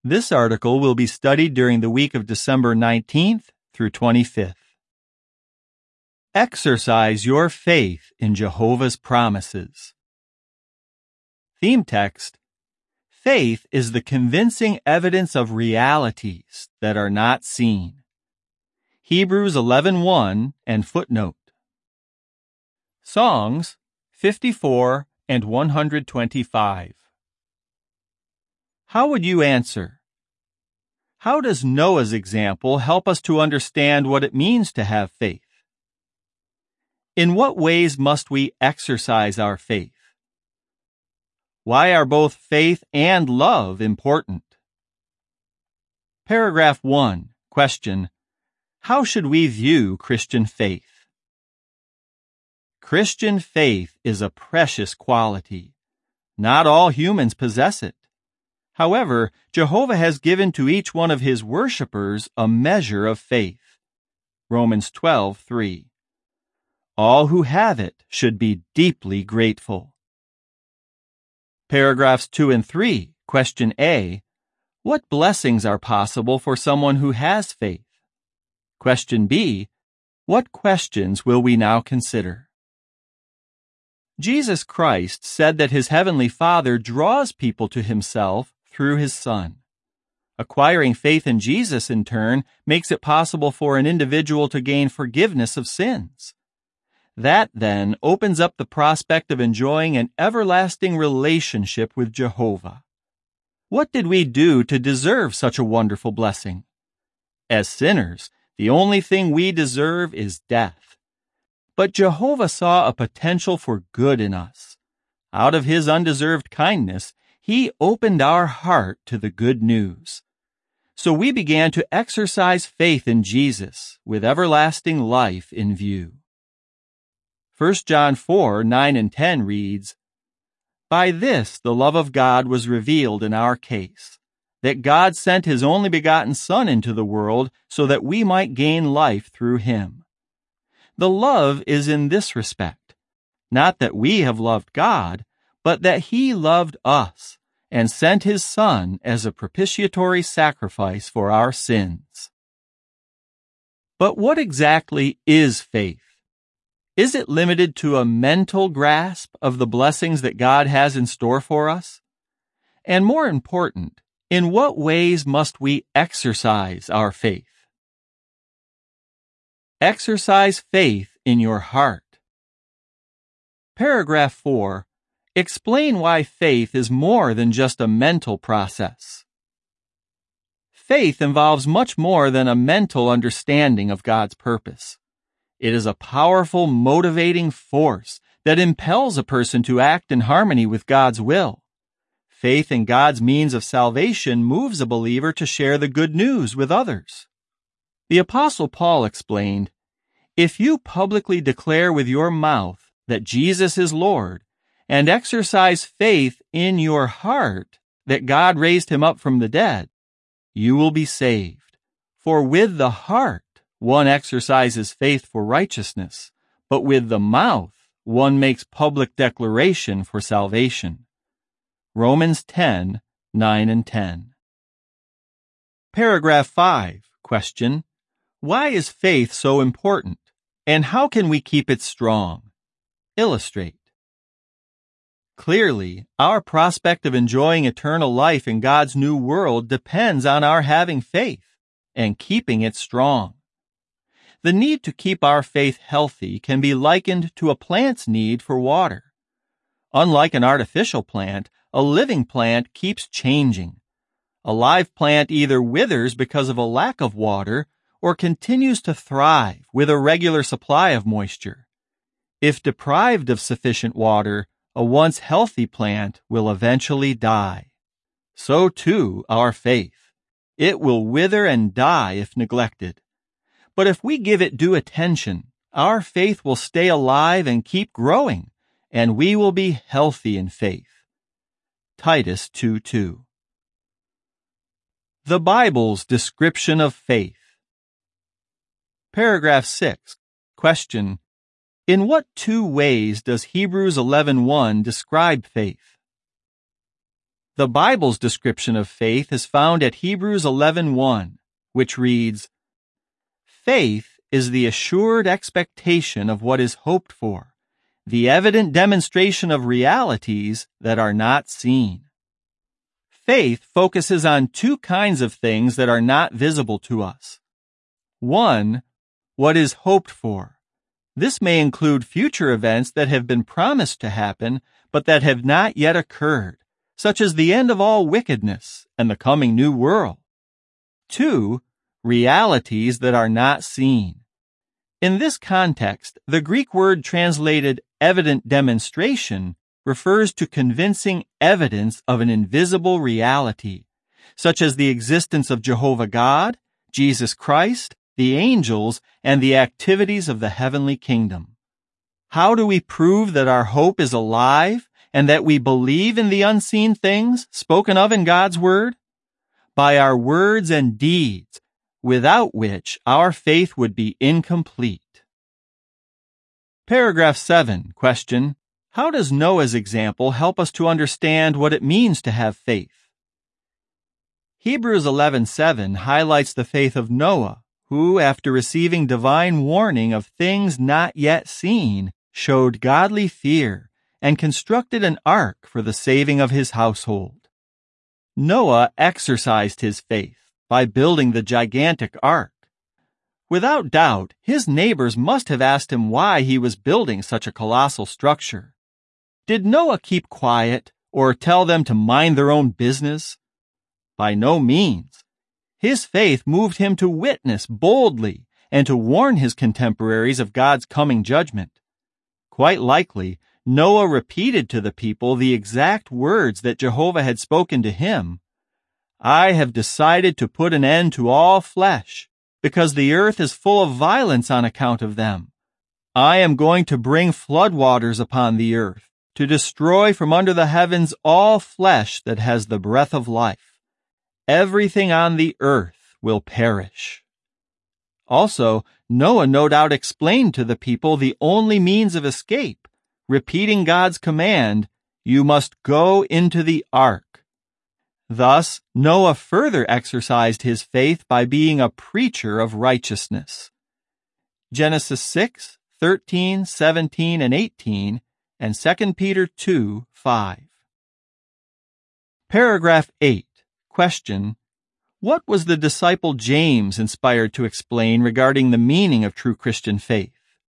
This article will be studied during the week of December 19th through 25th. Exercise your faith in Jehovah's promises. Theme text: Faith is the convincing evidence of realities that are not seen. Hebrews 11:1 and footnote. Songs 54 and 125. How would you answer? How does Noah's example help us to understand what it means to have faith? In what ways must we exercise our faith? Why are both faith and love important? Paragraph 1. Question: how should we view Christian faith? Christian faith is a precious quality. Not all humans possess it. However, Jehovah has given to each one of his worshipers a measure of faith. Romans 12:3. All who have it should be deeply grateful. Paragraphs 2 and 3. Question A. What blessings are possible for someone who has faith? Question B. What questions will we now consider? Jesus Christ said that his heavenly Father draws people to himself through his Son. Acquiring faith in Jesus, in turn, makes it possible for an individual to gain forgiveness of sins. That, then, opens up the prospect of enjoying an everlasting relationship with Jehovah. What did we do to deserve such a wonderful blessing? As sinners, the only thing we deserve is death. But Jehovah saw a potential for good in us. Out of his undeserved kindness, he opened our heart to the good news. So we began to exercise faith in Jesus with everlasting life in view. 1 John 4:9 and 10 reads, By this the love of God was revealed in our case, that God sent his only begotten Son into the world so that we might gain life through him. The love is in this respect, not that we have loved God, but that he loved us and sent his Son as a propitiatory sacrifice for our sins. But what exactly is faith? Is it limited to a mental grasp of the blessings that God has in store for us? And more important, in what ways must we exercise our faith? Exercise faith in your heart. Paragraph 4. Explain why faith is more than just a mental process. Faith involves much more than a mental understanding of God's purpose. It is a powerful, motivating force that impels a person to act in harmony with God's will. Faith in God's means of salvation moves a believer to share the good news with others. The Apostle Paul explained, If you publicly declare with your mouth that Jesus is Lord, and exercise faith in your heart that God raised him up from the dead, you will be saved. For with the heart one exercises faith for righteousness, but with the mouth one makes public declaration for salvation. Romans 10:9 and 10. Paragraph 5. Question: why is faith so important, and how can we keep it strong? Illustrate. Clearly, our prospect of enjoying eternal life in God's new world depends on our having faith and keeping it strong. The need to keep our faith healthy can be likened to a plant's need for water. Unlike an artificial plant, a living plant keeps changing. A live plant either withers because of a lack of water or continues to thrive with a regular supply of moisture. If deprived of sufficient water, a once healthy plant will eventually die. So too our faith. It will wither and die if neglected. But if we give it due attention, our faith will stay alive and keep growing, and we will be healthy in faith. Titus 2:2. The Bible's description of faith. Paragraph 6. Question: in what two ways does Hebrews 11:1 describe faith? The Bible's description of faith is found at Hebrews 11:1, which reads, "Faith is the assured expectation of what is hoped for, the evident demonstration of realities that are not seen." Faith focuses on two kinds of things that are not visible to us. One, what is hoped for. This may include future events that have been promised to happen, but that have not yet occurred, such as the end of all wickedness and the coming new world. Two, realities that are not seen. In this context, the Greek word translated evident demonstration refers to convincing evidence of an invisible reality, such as the existence of Jehovah God, Jesus Christ, the angels, and the activities of the heavenly kingdom. How do we prove that our hope is alive and that we believe in the unseen things spoken of in God's Word? By our words and deeds, without which our faith would be incomplete. Paragraph 7, question: how does Noah's example help us to understand what it means to have faith? Hebrews 11:7 highlights the faith of Noah, who, after receiving divine warning of things not yet seen, showed godly fear and constructed an ark for the saving of his household. Noah exercised his faith by building the gigantic ark. Without doubt, his neighbors must have asked him why he was building such a colossal structure. Did Noah keep quiet or tell them to mind their own business? By no means. His faith moved him to witness boldly and to warn his contemporaries of God's coming judgment. Quite likely, Noah repeated to the people the exact words that Jehovah had spoken to him. "I have decided to put an end to all flesh, because the earth is full of violence on account of them. I am going to bring floodwaters upon the earth, to destroy from under the heavens all flesh that has the breath of life. Everything on the earth will perish." Also, Noah no doubt explained to the people the only means of escape, repeating God's command, "You must go into the ark." Thus, Noah further exercised his faith by being a preacher of righteousness. Genesis 6:13, 17, and 18, and 2 Peter 2:5. Paragraph 8. Question: what was the disciple James inspired to explain regarding the meaning of true Christian faith?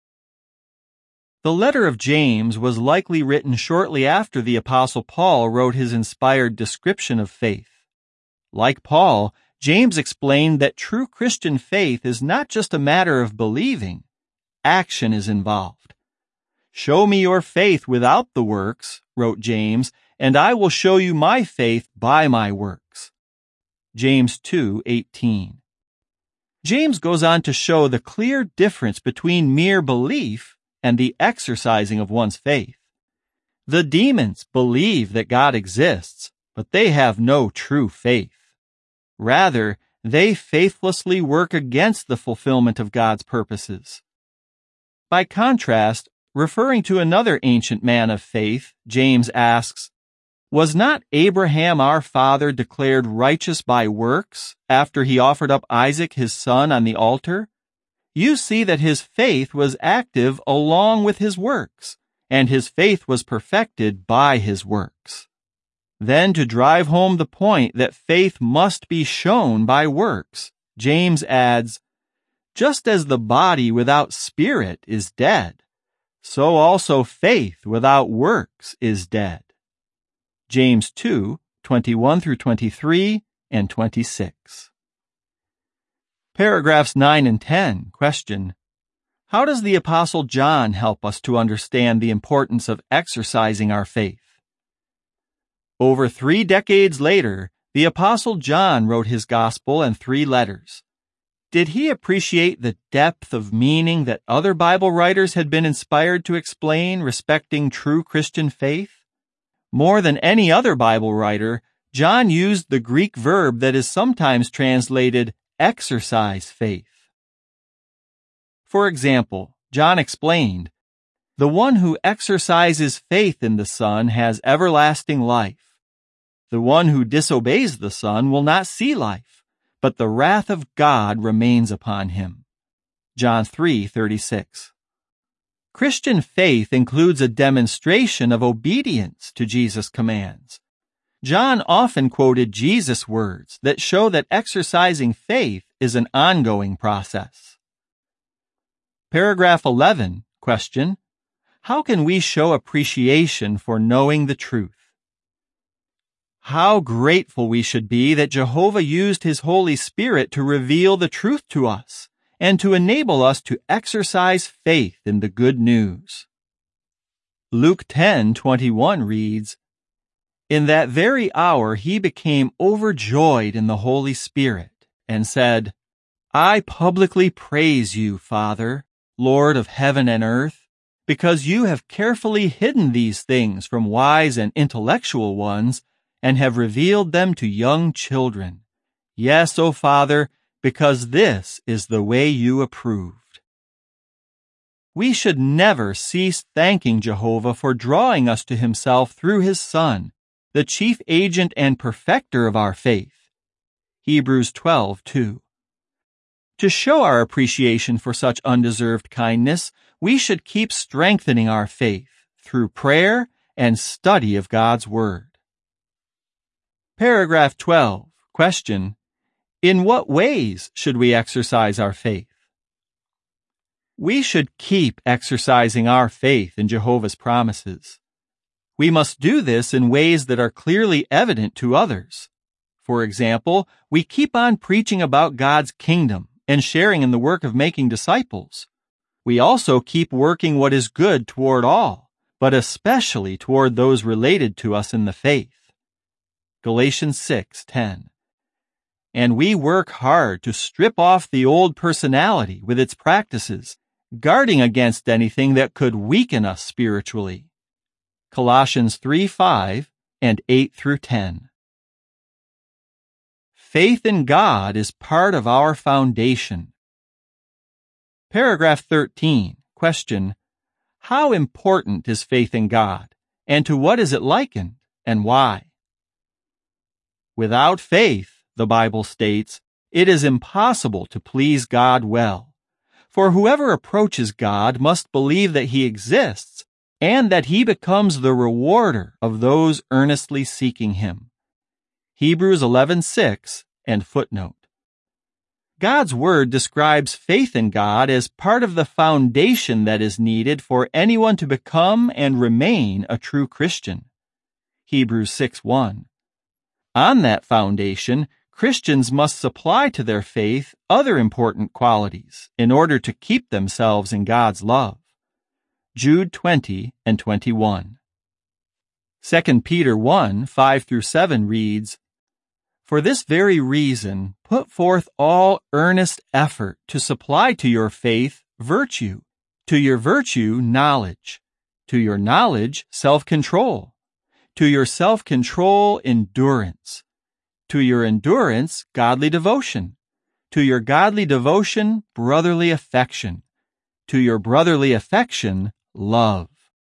The letter of James was likely written shortly after the Apostle Paul wrote his inspired description of faith. Like Paul, James explained that true Christian faith is not just a matter of believing. Action is involved. "Show me your faith without the works," wrote James, "and I will show you my faith by my works." James 2:18. James goes on to show the clear difference between mere belief and the exercising of one's faith. The demons believe that God exists, but they have no true faith. Rather, they faithlessly work against the fulfillment of God's purposes. By contrast, referring to another ancient man of faith, James asks, "Was not Abraham our father declared righteous by works after he offered up Isaac his son on the altar? You see that his faith was active along with his works, and his faith was perfected by his works." Then, to drive home the point that faith must be shown by works, James adds, "Just as the body without spirit is dead, so also faith without works is dead." James 2:21-23 and 26. Paragraphs 9 and 10 question: how does the Apostle John help us to understand the importance of exercising our faith? Over 3 decades later, the Apostle John wrote his gospel and 3 letters. Did he appreciate the depth of meaning that other Bible writers had been inspired to explain respecting true Christian faith? More than any other Bible writer, John used the Greek verb that is sometimes translated exercise faith. For example, John explained, "The one who exercises faith in the Son has everlasting life. The one who disobeys the Son will not see life, but the wrath of God remains upon him. John 3:36. Christian faith includes a demonstration of obedience to Jesus' commands. John often quoted Jesus' words that show that exercising faith is an ongoing process. Paragraph 11, question: how can we show appreciation for knowing the truth? How grateful we should be that Jehovah used His Holy Spirit to reveal the truth to us and to enable us to exercise faith in the good news. Luke 10:21 reads, "In that very hour he became overjoyed in the Holy Spirit and said, 'I publicly praise you, Father, Lord of heaven and earth, because you have carefully hidden these things from wise and intellectual ones and have revealed them to young children. Yes, O Father, because this is the way you approved.'" We should never cease thanking Jehovah for drawing us to Himself through His Son, the chief agent and perfecter of our faith. Hebrews 12:2. To show our appreciation for such undeserved kindness, we should keep strengthening our faith through prayer and study of God's Word. Paragraph 12, question: in what ways should we exercise our faith? We should keep exercising our faith in Jehovah's promises. We must do this in ways that are clearly evident to others. For example, we keep on preaching about God's kingdom and sharing in the work of making disciples. We also keep working what is good toward all, but especially toward those related to us in the faith. Galatians 6:10. And we work hard to strip off the old personality with its practices, guarding against anything that could weaken us spiritually. Colossians 3:5 and 8-10. Faith in God is part of our foundation. Paragraph 13, question: how important is faith in God, and to what is it likened, and why? Without faith, the Bible states, it is impossible to please God well. For whoever approaches God must believe that He exists and that He becomes the rewarder of those earnestly seeking Him. Hebrews 11:6 and footnote. God's Word describes faith in God as part of the foundation that is needed for anyone to become and remain a true Christian. Hebrews 6:1. On that foundation, Christians must supply to their faith other important qualities in order to keep themselves in God's love. Jude 20 and 21. 2 Peter 1:5-7 reads, "For this very reason, put forth all earnest effort to supply to your faith virtue, to your virtue knowledge, to your knowledge self-control, to your self-control endurance, to your endurance godly devotion, to your godly devotion brotherly affection, to your brotherly affection love."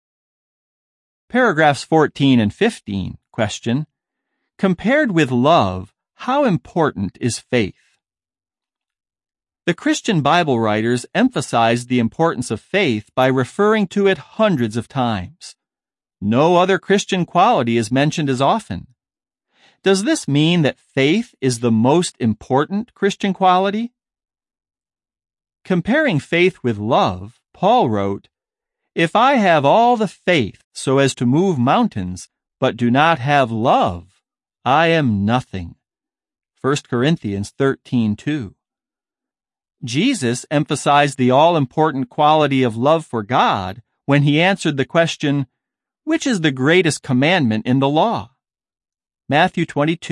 Paragraphs 14 and 15, question: compared with love, how important is faith? The Christian Bible writers emphasized the importance of faith by referring to it hundreds of times. No other Christian quality is mentioned as often. Does this mean that faith is the most important Christian quality? Comparing faith with love, Paul wrote, "If I have all the faith so as to move mountains, but do not have love, I am nothing." 1 Corinthians 13:2. Jesus emphasized the all-important quality of love for God when He answered the question, "Which is the greatest commandment in the law?" Matthew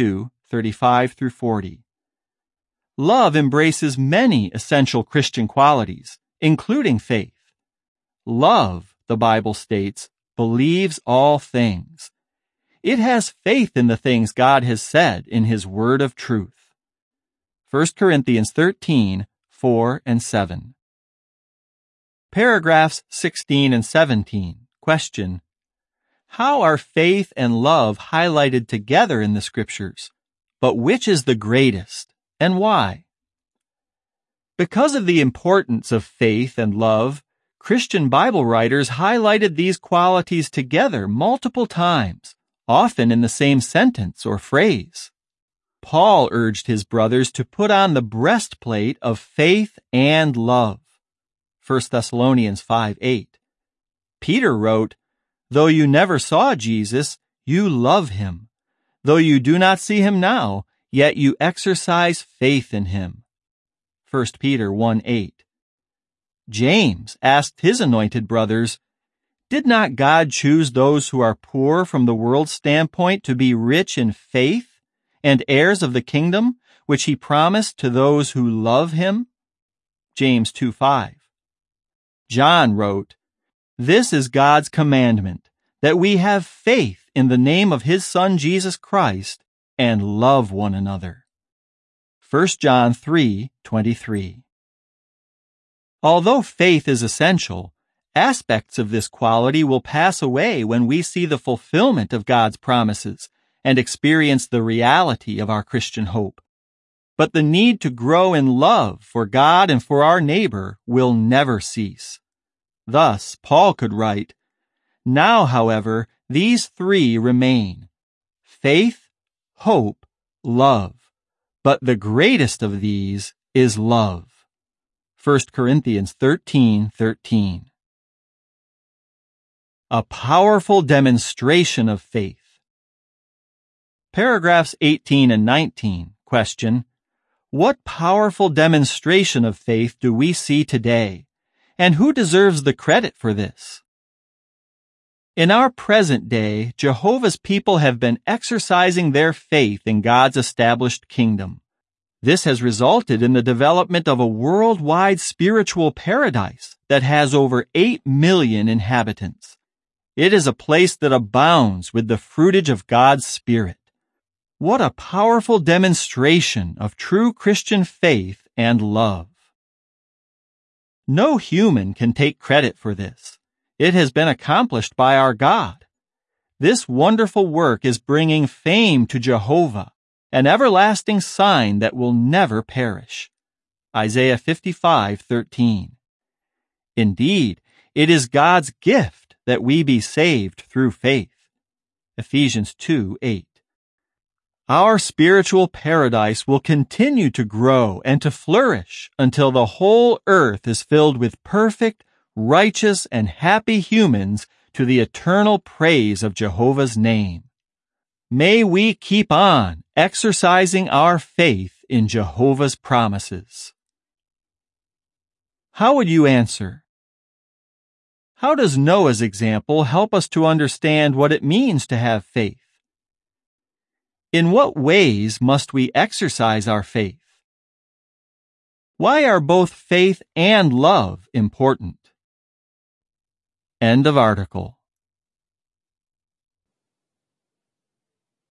22:35-40. Love embraces many essential Christian qualities, including faith. Love, the Bible states, believes all things. It has faith in the things God has said in His word of truth. 1 Corinthians 13:4-7. Paragraphs 16 and 17, question: How are faith and love highlighted together in the Scriptures? But which is the greatest, and why? Because of the importance of faith and love, Christian Bible writers highlighted these qualities together multiple times, often in the same sentence or phrase. Paul urged his brothers to put on the breastplate of faith and love. 1 Thessalonians 5:8. Peter wrote, "Though you never saw Jesus, you love him. Though you do not see him now, yet you exercise faith in him." 1 Peter 1:8. James asked his anointed brothers, "Did not God choose those who are poor from the world's standpoint to be rich in faith and heirs of the kingdom, which he promised to those who love him?" James 2:5. John wrote, "This is God's commandment, that we have faith in the name of his Son Jesus Christ and love one another." 1 John 3:23. Although faith is essential, aspects of this quality will pass away when we see the fulfillment of God's promises and experience the reality of our Christian hope. But the need to grow in love for God and for our neighbor will never cease. Thus, Paul could write, "Now, however, these three remain: faith, hope, love. But the greatest of these is love." 1 Corinthians 13:13. A powerful demonstration of faith. Paragraphs 18 and 19 question, what powerful demonstration of faith do we see today, and who deserves the credit for this? In our present day, Jehovah's people have been exercising their faith in God's established kingdom. This has resulted in the development of a worldwide spiritual paradise that has over 8 million inhabitants. It is a place that abounds with the fruitage of God's Spirit. What a powerful demonstration of true Christian faith and love. No human can take credit for this. It has been accomplished by our God. This wonderful work is bringing fame to Jehovah, an everlasting sign that will never perish. Isaiah 55:13. Indeed, it is God's gift that we be saved through faith. Ephesians 2:8. Our spiritual paradise will continue to grow and to flourish until the whole earth is filled with perfect, righteous, and happy humans to the eternal praise of Jehovah's name. May we keep on exercising our faith in Jehovah's promises. How would you answer? How does Noah's example help us to understand what it means to have faith? In what ways must we exercise our faith? Why are both faith and love important? End of article.